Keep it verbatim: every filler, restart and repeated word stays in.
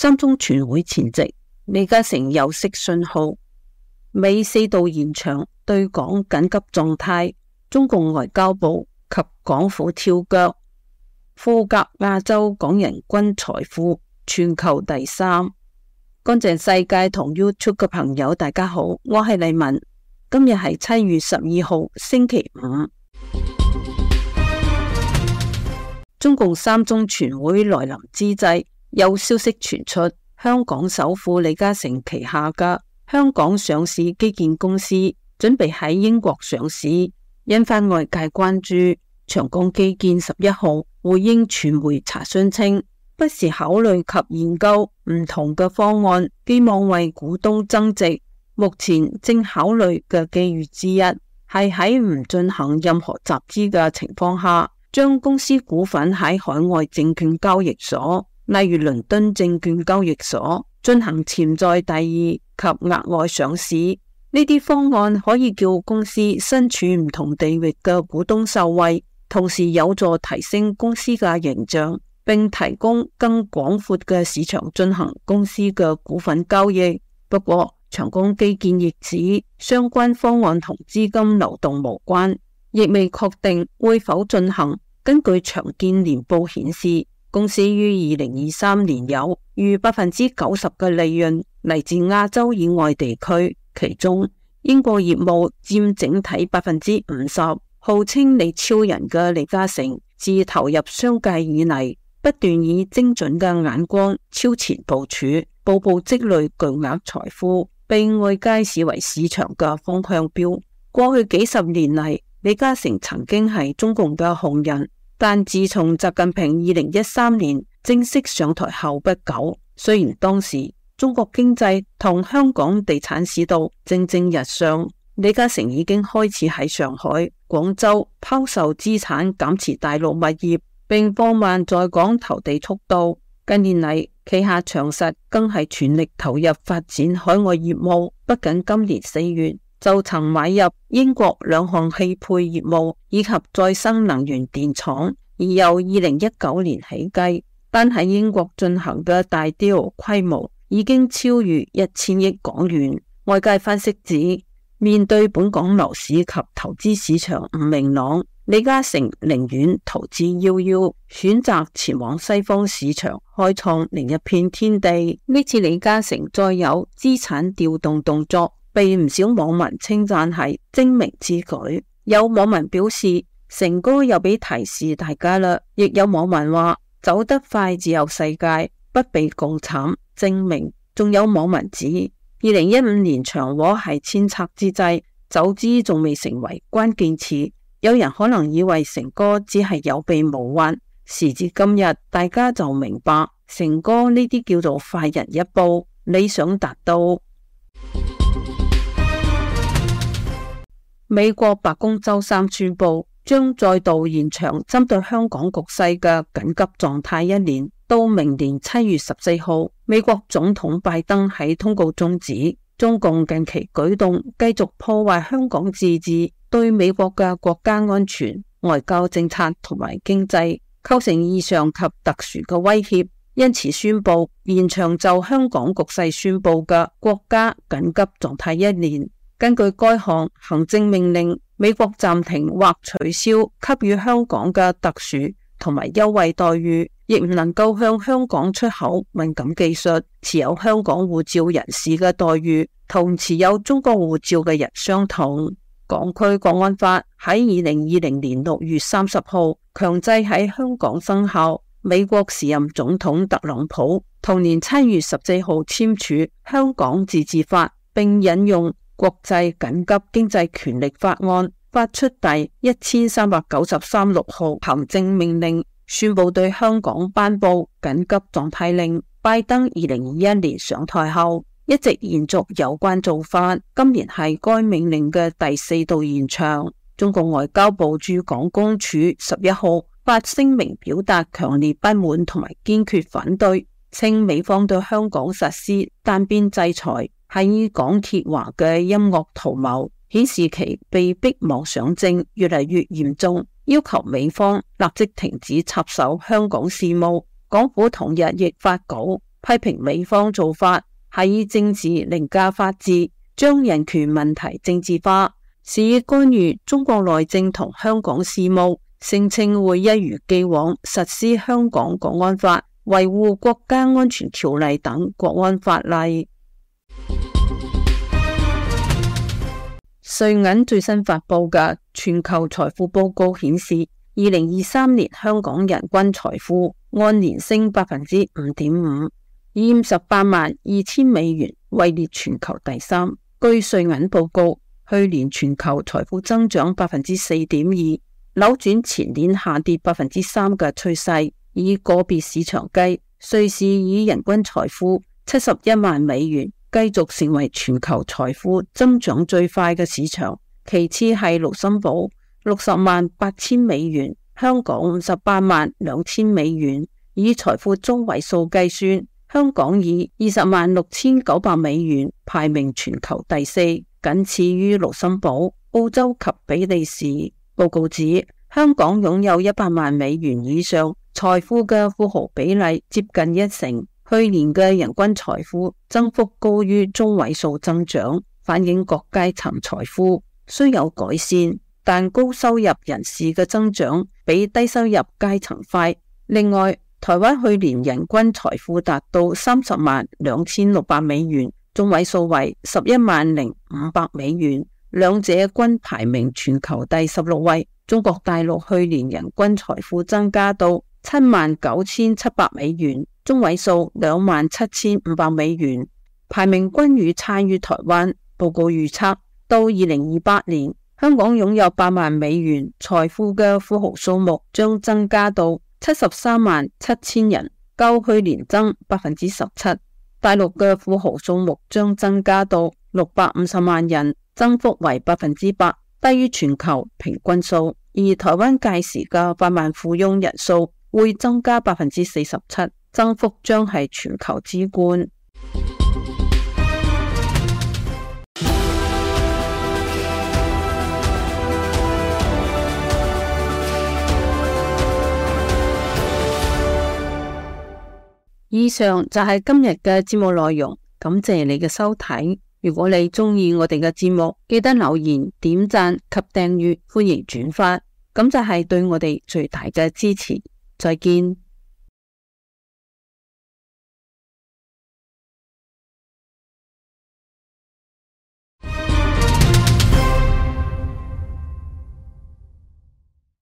三中全會前夕，李嘉誠有釋信號，美四度延長對港緊急狀態，中共外交部及港府跳腳，富甲亞洲港人均財富全球第三。乾淨世界同 YouTube 嘅朋友大家好，我係麗文，今日係七月十二號星期五。中共三中全會來臨之際，有消息傳出，香港首富李嘉誠旗下嘅香港上市基建公司準備喺英國上市，引發外界關注。長江基建十一號回應傳媒查詢稱，不時考慮及研究唔同嘅方案，希望為股東增值。目前正考慮嘅機遇之一係喺唔進行任何集資嘅情況下，將公司股份喺海外證券交易所，例如倫敦證券交易所進行潛在第二及額外上市。呢啲方案可以叫公司身處唔同地域嘅股東受惠，同時有助提升公司嘅形象，並提供更廣闊嘅市場進行公司嘅股份交易。不過長江基建亦指相關方案同資金流動無關，亦未確定會否進行。根據長建年報顯示，公司於二零二三年有逾百分之九十嘅利潤嚟自亞洲以外地區，其中英國業務佔整體百分之五十。號稱李超人嘅李嘉誠自投入商界以嚟，不斷以精準嘅眼光超前部署，步步積累巨額財富，被外界視為市場嘅風向標。過去幾十年嚟，李嘉誠曾經係中共嘅紅人，但自從習近平二零一三年正式上台後不久，雖然當時中國經濟同香港地產市道蒸蒸日上，李嘉誠已經開始喺上海、廣州拋售資產，減持大陸物業，並放慢在港投地速度。近年嚟，旗下長實更係全力投入發展海外業務，不僅今年四月就曾買入英國兩項汽配業務以及再生能源電廠，而由二零一九年起計，單喺英國進行嘅大 deal 規模已經超越一千億港元。外界分析指，面對本港樓市及投資市場唔明朗，李嘉誠寧願投資夭夭，選擇前往西方市場開創另一片天地。呢次李嘉誠再有資產調動動作，被唔少網民稱讚係精明之舉。有網民表示，誠哥又俾提示大家啦。亦有網民話，走得快自由世界，不被共慘，精明。仲有網民指，二零一五年長和係遷冊之際，走資仲未成為關鍵詞。有人可能以為誠哥只係有備無患，時至今日，大家就明白誠哥呢啲叫做快人一步，理想達到。美國白宮周三宣布，將再度延長針對香港局勢嘅緊急狀態一年，到明年七月十四號。美國總統拜登喺通告中指，中共近期舉動繼續破壞香港自治，對美國嘅國家安全、外交政策同埋經濟構成異常及特殊嘅威脅，因此宣布延長就香港局勢宣布嘅國家緊急狀態一年。根據該項行政命令，美國暫停或取消給予香港嘅特殊同埋優惠待遇，亦唔能夠向香港出口敏感技術。持有香港護照人士嘅待遇同持有中國護照嘅人相同。港區國安法喺二零二零年六月三十號強制喺香港生效。美國時任總統特朗普同年七月十四號簽署香港自治法，並引用國際緊急經濟權力法案，發出第一千三百九十三六號行政命令，宣布對香港頒布緊急狀態令。拜登二零二一年上台後，一直延續有關做法，今年係該命令嘅第四度延長。中國外交部駐港公署十一號發聲明表達強烈不滿同埋堅決反對，稱美方對香港實施單邊制裁係以港鐵華嘅陰惡圖謀，顯示其被逼妄想症越嚟越嚴重，要求美方立即停止插手香港事務。港府同日亦發稿批評美方做法係以政治凌駕法治，將人權問題政治化，肆意干預中國內政同香港事務，聲稱會一如既往實施香港國安法、維護國家安全條例等國安法例。瑞銀最新發佈嘅全球財富報告顯示，二零二三年香港人均財富按年升百分之五點五，以五十八萬二千美元位列全球第三。據瑞銀報告，去年全球財富增長百分之四點二，扭轉前年下跌百分之三嘅趨勢。以個別市場計，瑞士以人均財富七十一萬美元繼續成為全球財富增長最快嘅市場，其次係盧森堡六十萬八千美元，香港五十八萬兩千美元。以財富中位數計算，香港以二十萬六千九百美元排名全球第四，僅次於盧森堡、澳洲及比利時。報告指，香港擁有一百萬美元以上財富嘅富豪比例接近一成，去年嘅人均財富增幅高於中位數增長，反映各階層財富雖有改善，但高收入人士嘅增長比低收入階層快。另外，台灣去年人均財富達到三十萬兩千六百美元，中位數為十一萬零五百美元，兩者均排名全球第十六位。中國大陸去年人均財富增加到七萬九千七百美元，中位數兩萬七千五百美元，排名均與差於台灣。報告預測，到二零二八年，香港擁有八萬美元財富嘅富豪數目將增加到七十三萬七千人，較去年增百分之十七。大陸嘅富豪數目將增加到六百五十萬人，增幅為百分之八，低於全球平均數。而台灣屆時嘅百萬富翁人數會增加百分之四十七，增幅將係全球之冠。以上就係今日嘅節目內容，感謝你嘅收睇。如果你鍾意我哋嘅節目，記得留言、點讚及訂閱，歡迎轉發，咁就係對我哋最大嘅支持。再見。